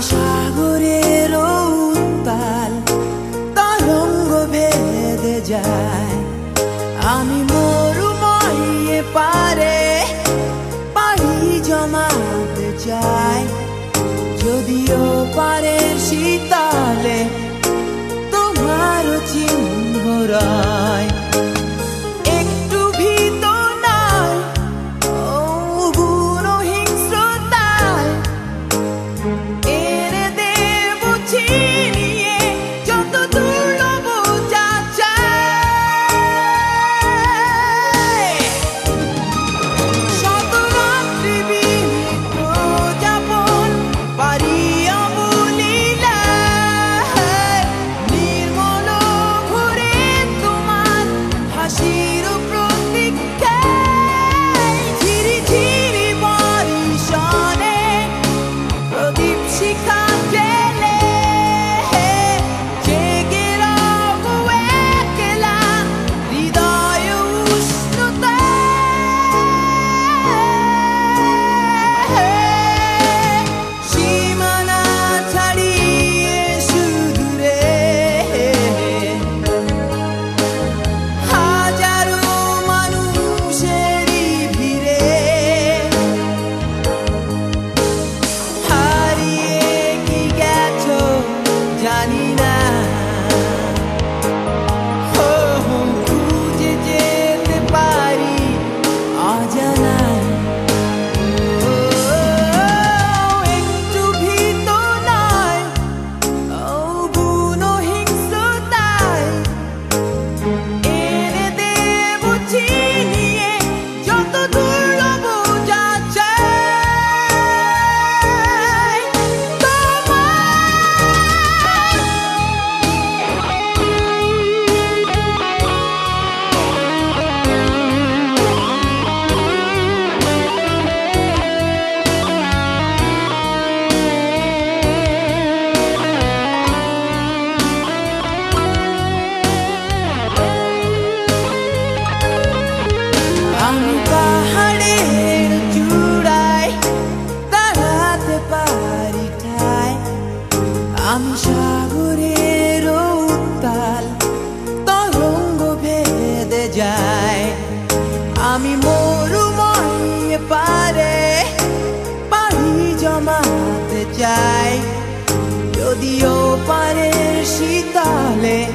সাগরের উত্তাল তরঙ্গ ভেদে যায়, আমি মরুময় পারে পাড়ি জমাতে চাই। যদিও পারের শীতলে তোমার চিহ্ন রয়, একটু ভীত নয় বুনো হিংস্রতায়, এনে দেব ছিনিয়ে যত দুর্লভ যা চায়। শত রাত্রি বিনীত যাপন পারি অবলীলায়, নির্মল ঘুরে তোমার হাসির প্রতীক্ষায়। ঝিরি ঝিরি বর্ষণে প্রদীপ শিখা জেলে জেগে রব একলা হৃদয় উষ্ণতায়। সীমানা ছাড়িয়ে সুদূরে হাজারো মানুষেরই ভিড়ে হারিয়ে কি গেছো জানি না, খুঁজে যেতে পারি অজানায়। একটু ভীত নয় বুনো হিংস্রতায়, এনে দেব ছিনিয়ে যত দুর্লভ যা চাই। আমি পাহাড়ের চূড়ায় দাঁড়াতে পারি ঠায়, আমি সাগরের উত্তাল তরঙ্গ ভেদে যায়, আমি মরুময় পারে পাড়ি জমাতে চাই। যদিও পারের শীতলে